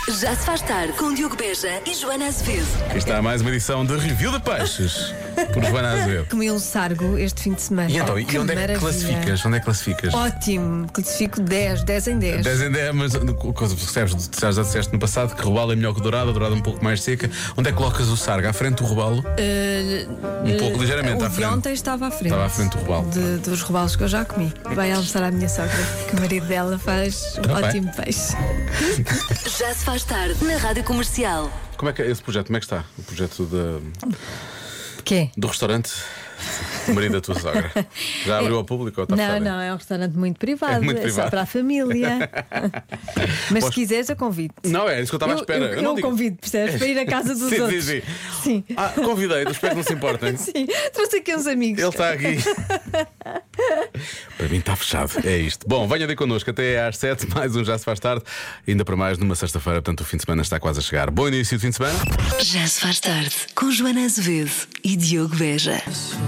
Já se faz tarde com Diogo Beja e Joana Azevedo. Aqui está mais uma edição de Review de Peixes por Joana Azevedo. Comi um sargo este fim de semana. E então, Que e onde é que maravilha. classificas? Onde é que classificas? Ótimo, classifico 10 em 10. 10 em 10, mas percebes, já disseste no passado que robalo é melhor que dourado, a dourada um pouco mais seca. Onde é que colocas o sargo? À frente do robalo? Um pouco ligeiramente o à de frente. ontem estava à frente. Estava à frente do robalo. Dos robalos que eu já comi. Vai almoçar à minha sogra, que o marido dela faz um Tá bem. ótimo peixe. Já se faz tarde na Rádio Comercial. Como é que é esse projeto? Como é que está? O projeto Quê? do restaurante? O marido da tua sogra. Já abriu ao público ou está fechado? Não, é um restaurante muito privado. É muito só privado. para a família. Mas Posso- se quiseres, eu convido. Não, é isso que eu estava à espera. Eu não digo- convido, percebes? Para ir à casa dos Sim, outros. sim. Sim. Convidei, espero que não se importem. Sim, trouxe aqui uns amigos. Ele está aqui. Para mim está fechado, é isto. Bom, venha de connosco até às 7, mais um Já Se Faz Tarde. Ainda para mais numa sexta-feira, portanto o fim de semana está quase a chegar. Bom início de fim de semana. Já se faz tarde com Joana Azevedo e Diogo Beja.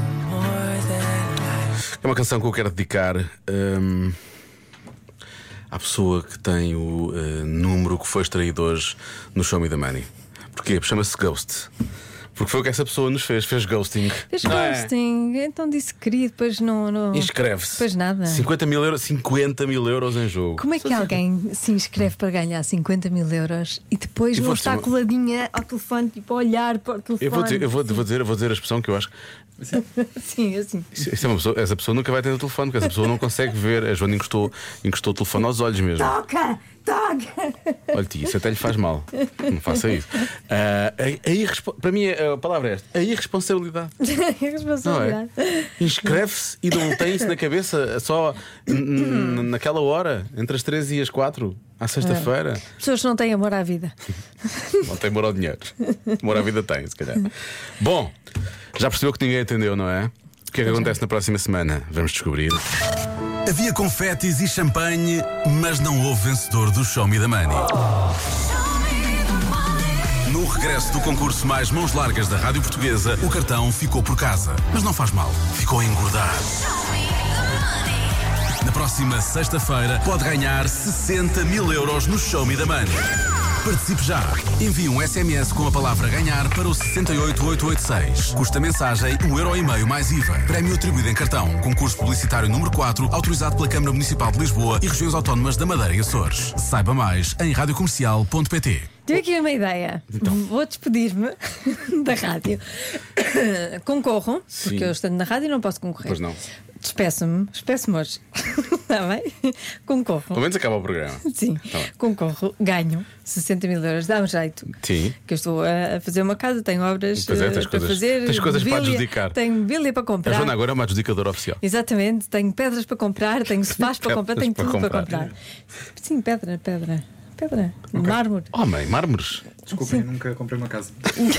É uma canção que eu quero dedicar à pessoa que tem o número que foi extraído hoje no Show Me the Money. Porquê? Chama-se Ghost. Porque foi o que essa pessoa nos fez ghosting. Fez Não é? ghosting, então disse que queria, depois não. Inscreve-se. Depois nada. 50 mil euros em jogo. Como é que alguém se inscreve para ganhar 50 mil euros e depois Eu não vou está dizer- coladinha ao telefone, tipo a olhar para o telefone? Eu vou dizer a expressão que eu acho. Sim, assim. Isso é uma pessoa, essa pessoa nunca vai ter o telefone, porque essa pessoa não consegue ver. A Joana encostou o telefone aos olhos mesmo. Toca! Olha, tia, isso até lhe faz mal. Não faça isso. Para mim, a palavra é esta: a irresponsabilidade. É responsabilidade. Não é? Inscreve-se e não tem isso na cabeça só naquela hora, entre as 3 e as 4, à sexta-feira. Pessoas que não têm amor à vida. Não tem amor ao dinheiro. Amor à vida tem, se calhar. Bom, já percebeu que ninguém entendeu, não é? O que é que acontece na próxima semana? Vamos descobrir. Havia confetes e champanhe, mas não houve vencedor do Show Me the Money. No regresso do concurso Mais Mãos Largas da Rádio Portuguesa, o cartão ficou por casa. Mas não faz mal, ficou a engordar. Na próxima sexta-feira pode ganhar 60 mil euros no Show Me the Money. Participe já. Envie um SMS com a palavra ganhar para o 68886. Custa a mensagem €1,5 mais IVA. Prémio atribuído em cartão. Concurso publicitário número 4, autorizado pela Câmara Municipal de Lisboa e Regiões Autónomas da Madeira e Açores. Saiba mais em radiocomercial.pt. Tive aqui uma ideia. Então. Vou despedir-me da rádio. Concorro, Sim. porque eu estando na rádio não posso concorrer. Pois não. Despeço-me hoje. Está bem? Concorro. Pelo menos acaba o programa. Sim, Tá bem. concorro, ganho 60 mil euros, dá-me jeito. Sim. Que eu estou a fazer uma casa, tenho obras Pois é, tens para coisas- fazer. tens coisas para mobília, adjudicar. Tenho mobília para A comprar. Joana agora é uma adjudicadora oficial. Exatamente, tenho pedras para comprar, tenho sofás para comprar, tenho Pedras tudo para para comprar. comprar. Sim, pedra. Mármore. Homem, mármores. Desculpem, nunca comprei uma casa.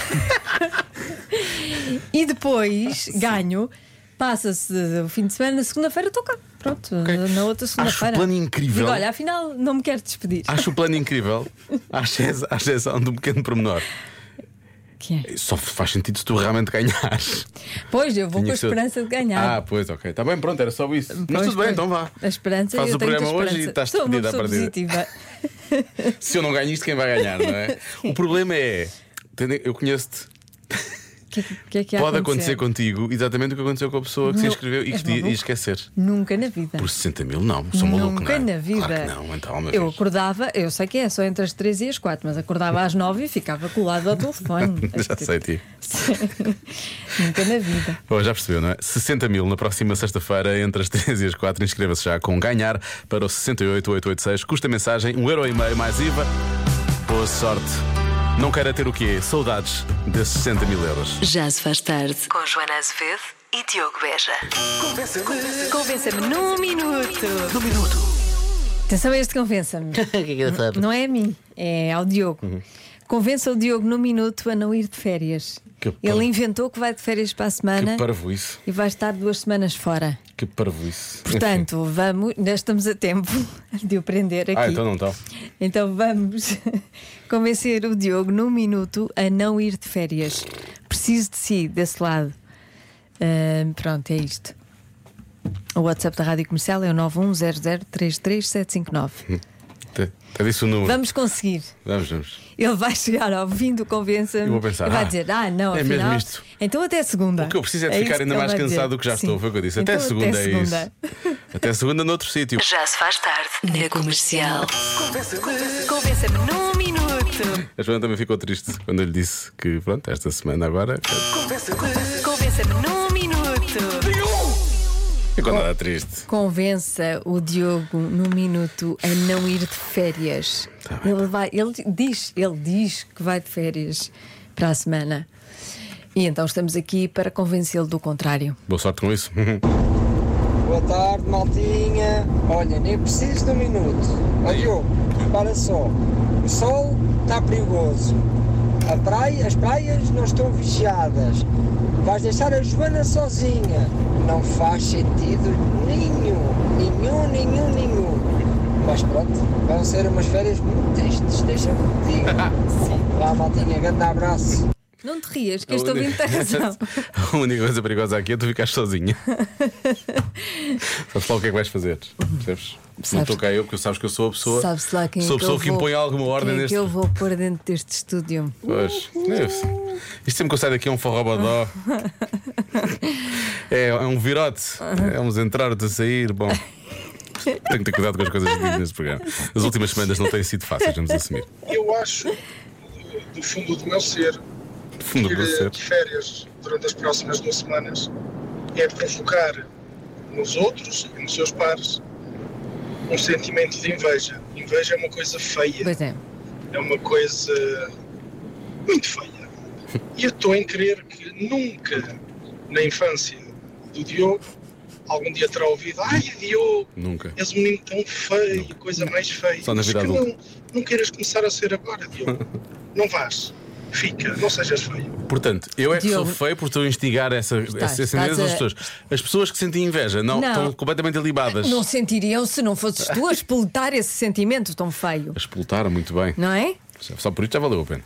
E depois ganho, passa-se o fim de semana, na segunda-feira estou cá. Pronto, na outra segunda-feira. Acho o plano incrível. Digo, olha, afinal não me quero despedir. Acho o plano incrível, à exceção de um pequeno pormenor. Que é? Só faz sentido se tu realmente ganhares. Pois, eu vou Tinha com a que ser- esperança de ganhar. Ah, pois, ok. Está bem, pronto, era só isso. Mas Pois, tudo bem, pois. então vá. A esperança, Faz eu o tenho programa muita hoje e esperança. estás Sou uma despedida à pessoa partida. positiva. Se eu não ganho isto, quem vai ganhar, não é? O problema é. Eu conheço-te. O que é que ia Pode acontecer? acontecer contigo exatamente o que aconteceu com a pessoa que se Não. inscreveu e És que ia maluco? esquecer. Nunca na vida. Por 60 mil, não. Sou maluco, Nunca não é? na vida. Claro que não, então, uma Eu vez. acordava, eu sei que é só entre as 3 e as 4, mas acordava às 9 e ficava colado ao telefone. Já sei, tio. Nunca na vida. Bom, já percebeu, não é? 60 mil na próxima sexta-feira, entre as 3 e as 4. Inscreva-se já com ganhar para o 68886. Custa a mensagem €1,5 mais IVA. Boa sorte. Não queira ter o quê? Saudades desses 60 mil euros. Já se faz tarde com Joana Azevedo e Diogo Beja. Convença-me num minuto. Atenção a este convença-me. Não é a mim, é ao Diogo. Convença o Diogo num minuto a não ir de férias. Que Ele parvo. inventou que vai de férias para a semana Que parvoíce. e vai estar 2 semanas fora. Que parvoíce. Portanto, vamos, ainda estamos a tempo de o prender aqui. Então não está. Então vamos convencer o Diogo num minuto a não ir de férias. Preciso de si, desse lado. Pronto, é isto. O WhatsApp da Rádio Comercial é o 910033759. Eu disse o número. Vamos conseguir. Vamos. Ele vai chegar ao fim do Convença-me Eu vou pensar, e vai dizer: não, é afinal, mesmo isto. então até segunda. O que eu preciso é de isso ficar que ainda ele mais vai cansado dizer. do que já Sim. estou. Foi o que eu disse. Então, até segunda é segunda. isso. Até segunda noutro sítio. Já se faz tarde na Comercial. Convença-me num minuto. A Joana também ficou triste quando eu lhe disse que, pronto, esta semana agora. Convença-me num minuto. Ficou nada triste. Convença o Diogo no minuto a não ir de férias. Tá bem. Ele diz que vai de férias para a semana. E então estamos aqui para convencê-lo do contrário. Boa sorte com isso. Boa tarde, maltinha. Olha, nem preciso de um minuto. Ó Diogo, repara só. O sol está perigoso. As praias não estão vigiadas. Vais deixar a Joana sozinha. Não faz sentido nenhum. Mas pronto, vão ser umas férias muito tristes, deixa-me que diga. Vá, maltinha, grande abraço. Não te rias, que este ouvinte tem razão. A única coisa perigosa aqui é tu ficares sozinha. Sabes lá o que é que vais fazer? Percebes? Não estou cá eu, porque sabes que eu sou a pessoa. Sabes lá quem sou a pessoa que que impõe alguma ordem neste. que eu vou pôr dentro deste estúdio. Pois, isto sempre que eu saio daqui é um forrobodó. É um virote. É uns entrar, outros a sair. Bom, tenho que ter cuidado com as coisas que digo neste programa. As últimas semanas não têm sido fáceis, vamos assumir. Eu acho, do fundo do meu ser, Fundo do ser. de férias durante as próximas 2 semanas é provocar nos outros e nos seus pares um sentimento de inveja. Inveja é uma coisa feia. Pois é. É uma coisa muito feia. E eu estou em crer que nunca na infância do Diogo algum dia terá ouvido: ai, Diogo, Nunca. és um menino tão feio, coisa mais feia. Só na vida Mas que adulta. não queiras começar a ser agora, Diogo. Não vás. Fica, não sejas feio. Portanto, eu é que Diogo, sou feio por estou a instigar essa sentimento das pessoas. As pessoas que sentem inveja não estão completamente alibadas. Não sentiriam se não fosses tu a explotar esse sentimento tão feio. A explotar, muito bem. Não é? Só por isso já valeu a pena.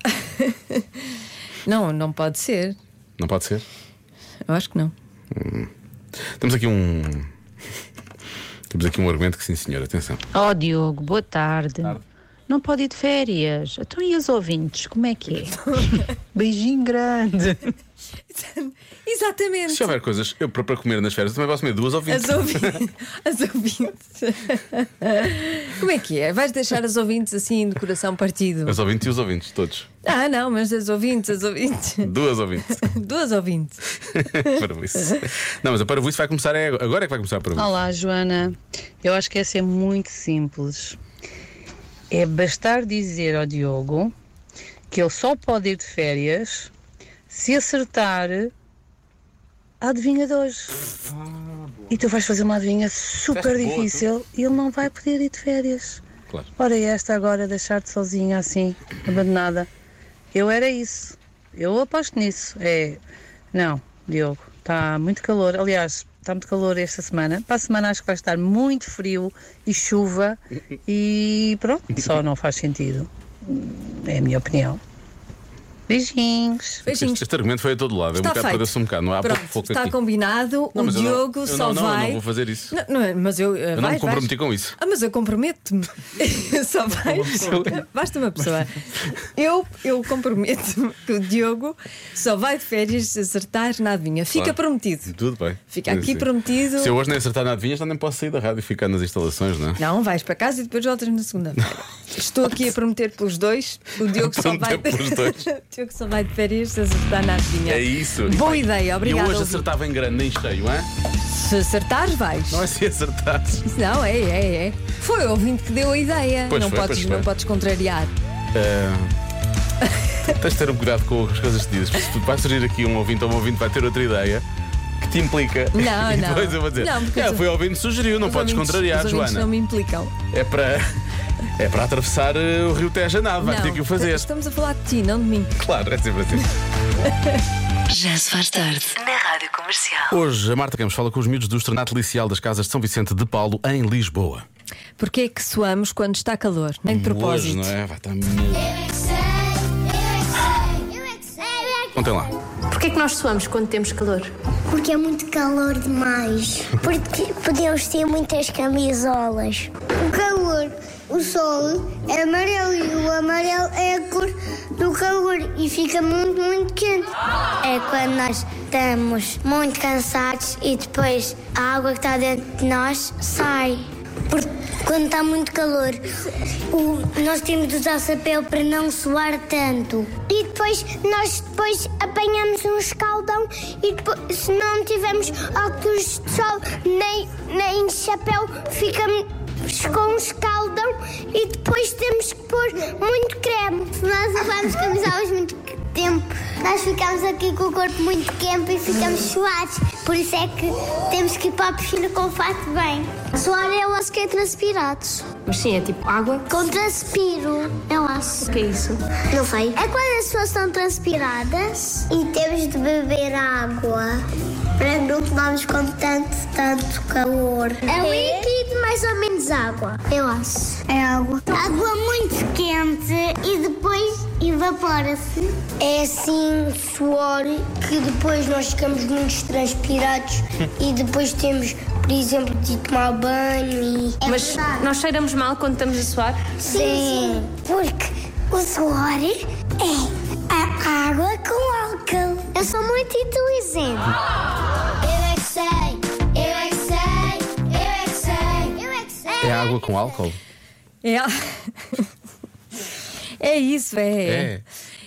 Não pode ser. Não pode ser? Eu acho que não. Temos aqui um argumento que sim, senhor, atenção. Oh Diogo, boa tarde. Não pode ir de férias. Então e os ouvintes, como é que é? Beijinho grande. Exatamente. Se houver coisas eu para comer nas férias, também posso comer 2 ou 20. As ouvintes. Como é que é? Vais deixar as ouvintes assim de coração partido? As ouvintes e os ouvintes, todos. Não, mas as ouvintes. 2 ouvintes. 2 ouvintes. Parvoíce. Não, mas a parvoíce vai começar agora é que vai começar a parvoíce. Olá, Joana. Eu acho que essa é muito simples. É bastar dizer ao Diogo que ele só pode ir de férias se acertar a adivinha de hoje. E tu vais fazer uma adivinha super difícil e ele não vai poder ir de férias. Claro. Ora, esta agora deixar-te sozinha assim, abandonada. Eu era isso. Eu aposto nisso. Não, Diogo, está muito calor. Aliás, está muito calor esta semana. Para a semana acho que vai estar muito frio e chuva. E pronto, só não faz sentido. É a minha opinião. Beijinhos. Este argumento foi a todo lado. Está É um bocado para um bocado. Não há Pronto, pouco está aqui. combinado. Não, o mas eu Diogo eu só vai. Eu não vou fazer isso. Mas eu não me comprometi com isso. Mas eu comprometo-me. Só vai. Basta uma pessoa. Eu comprometo-me que o Diogo só vai de férias se acertar na adivinha. Fica prometido. Tudo bem. Fica aqui prometido. Se eu hoje nem acertar na adivinha, já nem posso sair da rádio e ficar nas instalações, não é? Não, vais para casa e depois voltas na segunda-feira. Estou aqui a prometer pelos dois. O Diogo só vai. Pelos dois. O Diogo só vai de férias se acertar na adivinha. É isso. Boa ideia, obrigado. E hoje acertava em grande, nem cheio, hein? Se acertares, vais. Não é se acertares. Não, é. Foi o ouvinte que deu a ideia. Pois Não foi, podes, pois foi. não podes contrariar. Tens de ter um cuidado com as coisas que dizes. Se vai surgir aqui um ouvinte ou um ouvinte vai ter outra ideia que te implica. Não, e não. depois eu vou dizer: Não, porque foi o ouvinte que sugeriu, não Os podes ouvintes- contrariar, os ouvintes Joana. não me implicam. É para atravessar o Rio Tejo a nado, vais Não, ter que o fazer. Estamos a falar de ti, não de mim. Claro, é sempre assim. Já se faz tarde na Rádio Comercial. Hoje a Marta Campos fala com os miúdos do Externato Licial das Casas de São Vicente de Paulo, em Lisboa. Porquê é que suamos quando está calor? Nem de propósito. Hoje, não é? Vai estar muito. Contem lá. Porquê que nós suamos quando temos calor? Porque é muito calor demais. Porque podemos ter muitas camisolas. O calor o sol é amarelo e o amarelo é a cor do calor e fica muito, muito quente. É quando nós estamos muito cansados e depois a água que está dentro de nós sai. Porque quando está muito calor, nós temos de usar chapéu para não suar tanto. E depois nós apanhamos um escaldão e depois, se não tivermos óculos de sol nem chapéu, ficamos com um escaldão e depois temos que pôr muito creme. Se nós usarmos camisolas muito tempo, nós ficamos aqui com o corpo muito quente e ficamos suados. Por isso é que temos que ir para a piscina com o fato bem. Suar eu acho que é transpirados. Mas sim, é tipo água? Com transpiro, eu acho. O que é isso? Não sei. É quando as pessoas estão transpiradas e temos de beber água para não tomarmos com tanto calor. É líquido, mais ou menos água, eu acho. É água. Água muito quente e depois evapora-se. É assim suor que depois nós ficamos muito transpirados e depois temos, por exemplo, de tomar banho e... Mas nós cheiramos mal quando estamos a suar? Sim, porque o suor é a água com álcool. Eu sou muito inteligente. Eu é que sei, eu é que sei, eu é que sei, eu é que sei. É água com álcool? É. É isso, é.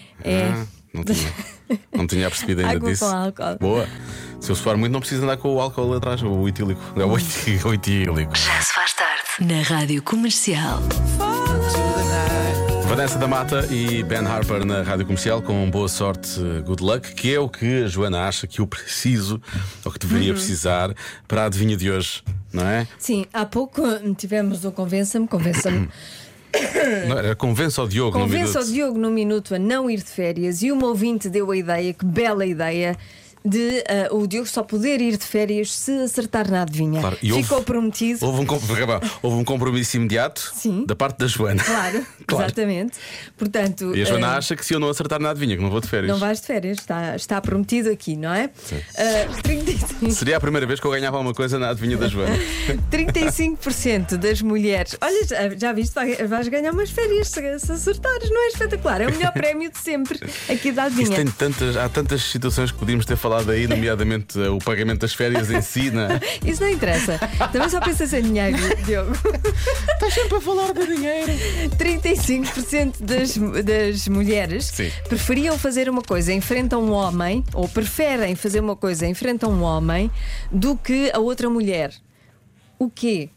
Não tinha percebido ainda Água disso. com álcool. Boa. Se eu suar muito, não precisa andar com o álcool atrás, o etílico. É o etílico. Já se faz tarde na Rádio Comercial. Vanessa da Mata e Ben Harper na Rádio Comercial com boa sorte, good luck, que é o que a Joana acha que eu preciso, ou que deveria precisar para a adivinha de hoje, não é? Sim, há pouco tivemos o Convença-me. Não, era convença o Diogo no minuto. Convença o Diogo no minuto a não ir de férias e uma ouvinte deu a ideia, que bela ideia, de o Diogo só poder ir de férias se acertar na adivinha. Claro, e ficou prometido. Houve um compromisso imediato. Sim. Da parte da Joana. Claro, exatamente. Portanto, e a Joana acha que se eu não acertar na adivinha, que não vou de férias. não vais de férias, está prometido aqui, não é? Sim. 35%, Seria a primeira vez que eu ganhava alguma coisa na adivinha da Joana. 35% das mulheres. Olha, já viste, vais ganhar umas férias se acertares, não é espetacular? É o melhor prémio de sempre aqui da adivinha. Há tantas situações que podíamos ter falado aí, nomeadamente o pagamento das férias em si, não é? Isso não interessa. Também só pensas em dinheiro, Diogo. Estás sempre a falar de dinheiro. 35% das mulheres preferiam fazer uma coisa em frente a um homem, ou preferem fazer uma coisa em frente a um homem, do que a outra mulher. O quê?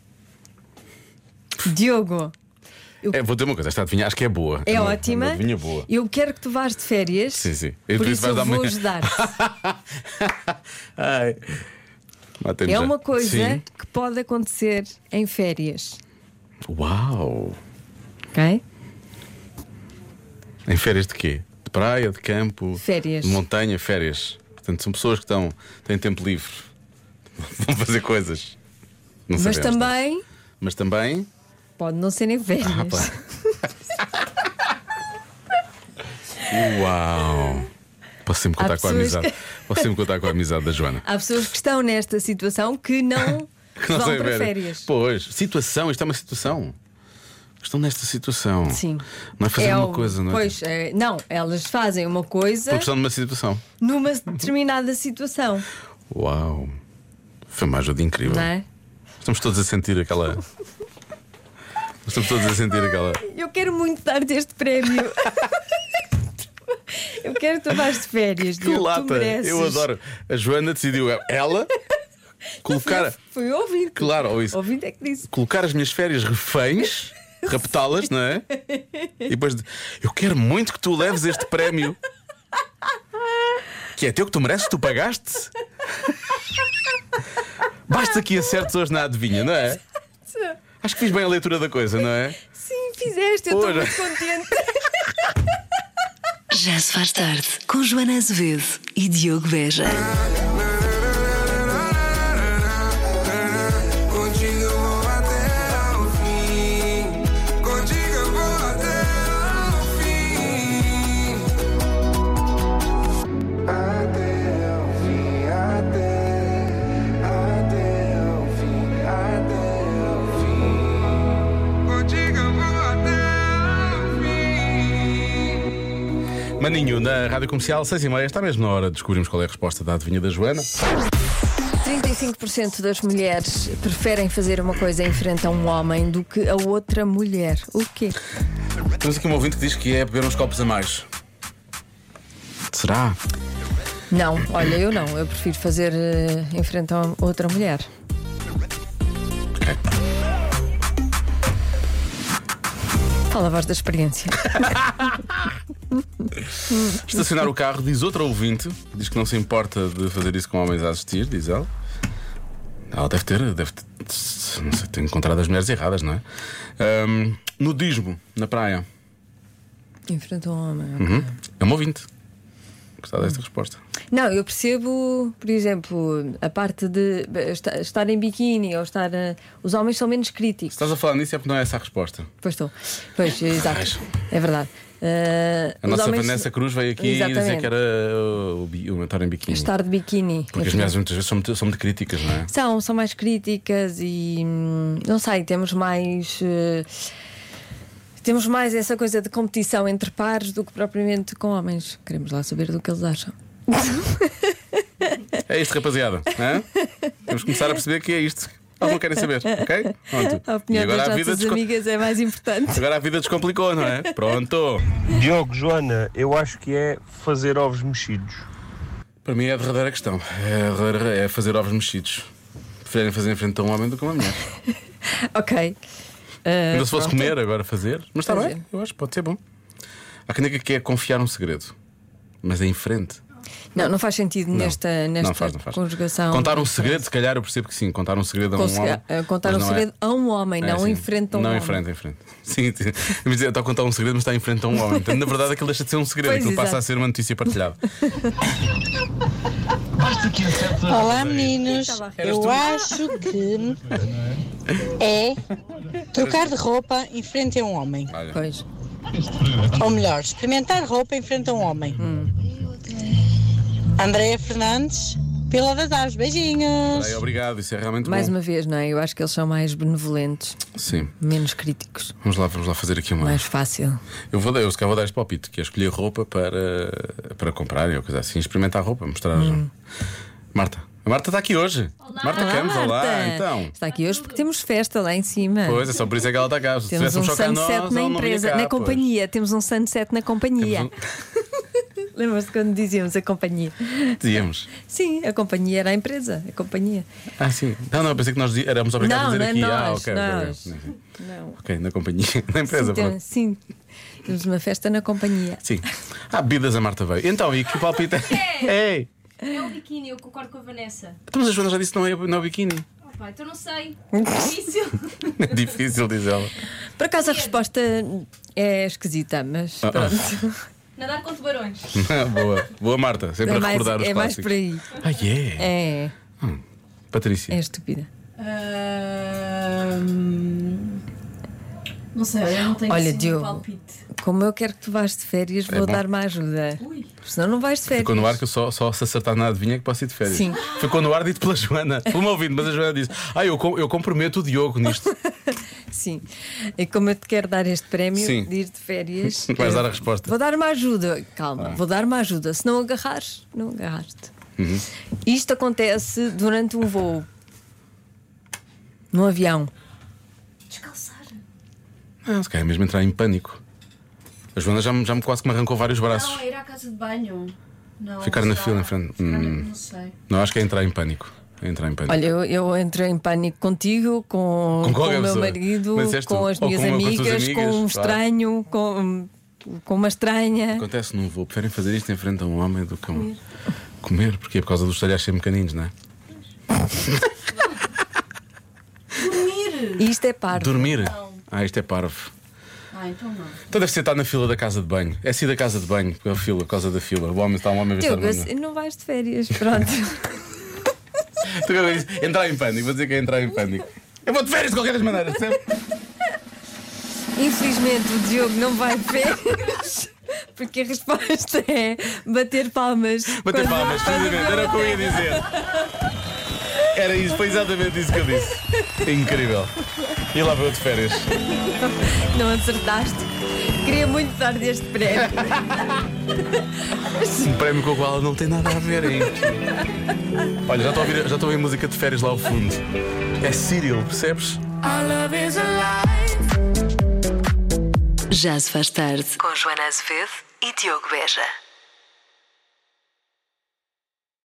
Diogo? Vou dizer uma coisa, esta adivinha acho que é boa. É ótima. Uma adivinha boa. Eu quero que tu vás de férias. Sim. Por isso eu vou ajudar-te. É uma coisa que pode acontecer em férias. Uau! Ok? Em férias de quê? De praia, de campo? Férias. De montanha, férias. Portanto, são pessoas que têm tempo livre. Vão fazer coisas. Não Mas sabemos, também pode não ser em férias. Uau! Posso sempre contar com a amizade. Posso sempre contar com a amizade da Joana. Há pessoas que estão nesta situação que não vão para férias. Pois, situação, isto é uma situação. Estão nesta situação. Sim. Não é fazer uma coisa, não é? Pois, não, elas fazem uma coisa porque estão numa situação. numa determinada situação. Uau! Foi uma ajuda incrível. Não é? Estamos todos a sentir aquela. Eu quero muito dar-te este prémio. Eu quero que tu vás de férias. Que lata! Eu adoro. A Joana decidiu ela colocar. Foi o ouvinte. Claro, ou isso. O ouvinte é que disse. Colocar as minhas férias reféns, raptá-las, não é? E depois eu quero muito que tu leves este prémio. Que é teu, que tu mereces, tu pagaste. Basta que acertes hoje na adivinha, não é? Acho que fiz bem a leitura da coisa, não é? Sim, fizeste, eu estou muito contente. Já se faz tarde com Joana Azevedo e Diogo Beja. Maninho, na Rádio Comercial, 6h30, está mesmo na hora de descobrirmos qual é a resposta da adivinha da Joana. 35% das mulheres preferem fazer uma coisa em frente a um homem do que a outra mulher. O quê? Temos aqui um ouvinte que diz que é beber uns copos a mais. Será? Não, olha, eu não. Eu prefiro fazer em frente a outra mulher. Ok. Fala a voz da experiência. Estacionar o carro, diz outra ouvinte, diz que não se importa de fazer isso com homens a assistir, diz ela. Ela deve ter, não sei, ter encontrado as mulheres erradas, não é? Nudismo na praia. Em frente a um homem. Okay. É um ouvinte. Gostar desta resposta. Não, eu percebo, por exemplo, a parte de estar em biquíni ou estar. Os homens são menos críticos. Se estás a falar nisso é porque não é essa a resposta. Pois estou. Pois, exato. É verdade. A nossa homens... Vanessa Cruz veio aqui dizer que era o estar em biquíni. Estar de biquíni. Porque as mulheres muitas vezes são muito críticas, não é? São mais críticas e não sei, temos mais. Temos mais essa coisa de competição entre pares do que propriamente com homens. Queremos lá saber do que eles acham. É isto, rapaziada. Temos que começar a perceber que é isto. Eles não querem saber, ok? Pronto. A opinião das nossas amigas é mais importante. Agora a vida descomplicou, não é? Pronto. Diogo, Joana, eu acho que é fazer ovos mexidos. Para mim é a derradeira questão. É fazer ovos mexidos. Preferem fazer em frente a um homem do que a uma mulher. Ok. Ainda se fosse comer, agora fazer. Mas está bem, eu acho que pode ser bom. Há quem diga que é confiar um segredo, mas é em frente. Não faz sentido nesta não faz. conjugação. Contar um segredo, se calhar eu percebo que sim. Contar um segredo a um homem. Contar um segredo a um homem, não em frente a um homem. Não em frente. Sim, eu estou a contar um segredo, mas está em frente a um homem. Então, na verdade, aquilo deixa de ser um segredo, aquilo passa a ser uma notícia partilhada. Olá, meninos. Eu acho que é trocar de roupa em frente a um homem. Pois. Ou melhor, experimentar roupa em frente a um homem. Andréia Fernandes, Pila das Aves, beijinhos. Obrigado, isso é realmente mais bom. Uma vez, não é? Eu acho que eles são mais benevolentes. Sim. Menos críticos. Vamos lá fazer aqui uma. Mais fácil. Eu se calhar vou dar este palpite, que é escolher roupa para comprar ou coisa assim, experimentar roupa, mostrar. Marta. A Marta está aqui hoje. Olá. Marta Campos, olá. Então. Está aqui hoje porque temos festa lá em cima. Pois, é só por isso é que ela está cá. Se temos um sunset na empresa, na companhia. Temos um sunset na companhia. Lembras-te quando dizíamos a companhia? Dizíamos. Sim, a companhia era a empresa, a companhia. Ah, sim. Não, eu pensei que nós éramos obrigados a dizer aqui. Nós, ok. Não. Ok, na companhia, na empresa. Sim, temos uma festa na companhia. Sim. Bebidas, a Marta veio. Então, e que palpite é? É o biquíni, eu concordo com a Vanessa. Mas a Joana já disse que não é o biquíni. Então não sei. Difícil. É difícil, diz ela. Por acaso a resposta é esquisita, mas pronto. Nadar com tubarões. Boa Marta, sempre a recordar os clássicos. É mais por aí. É. Patrícia. É estúpida. Não sei, eu não tenho Diogo, palpite. Como eu quero que tu vás de férias, vou dar uma ajuda. Senão não vais de férias. Ficou no ar que eu só se acertar na adivinha que posso ir de férias. Sim. Ficou no ar dito pela Joana. Por-me ouvindo, mas a Joana disse: eu comprometo o Diogo nisto. Sim. E como eu te quero dar este prémio de ir de férias, vais dar a resposta. Vou dar uma ajuda. Calma, vou dar uma ajuda. Se não agarrares, não agarraste. Isto acontece durante um voo. No avião. Descalçar. Se calhar é mesmo entrar em pânico. A Joana já me quase que me arrancou vários braços. Não, é ir à casa de banho. Não, ficar na fila em frente. Não sei. Não, acho que é entrar em pânico. Olha, eu entrei em pânico contigo, com o meu marido, com as minhas amigas, com um estranho, com uma estranha. Acontece num voo. Preferem fazer isto em frente a um homem do que comer, porque é por causa dos talhares serem pequeninos, não é? Dormir. E isto é parvo. Dormir? Isto é parvo. Então não. Então deve ser estar na fila da casa de banho. É assim da casa de banho, por causa da fila. O homem está a vestir banho. Não vais de férias, pronto. Entrar em pânico, vou dizer que é entrar em pânico. Eu vou de férias de qualquer maneira, percebe? Infelizmente o Diogo não vai de férias. Porque a resposta é bater palmas. Bater palmas, precisamente, era o que eu ia dizer. Era isso, foi exatamente isso que eu disse. Incrível. E lá vou de férias. Não acertaste. Queria muito dar-lhe este prémio. Um prémio com o qual não tem nada a ver aí. Olha, já estou a ouvir música de férias lá ao fundo. É Cyril, percebes? Já se faz tarde com Joana Azevedo e Diogo Beja.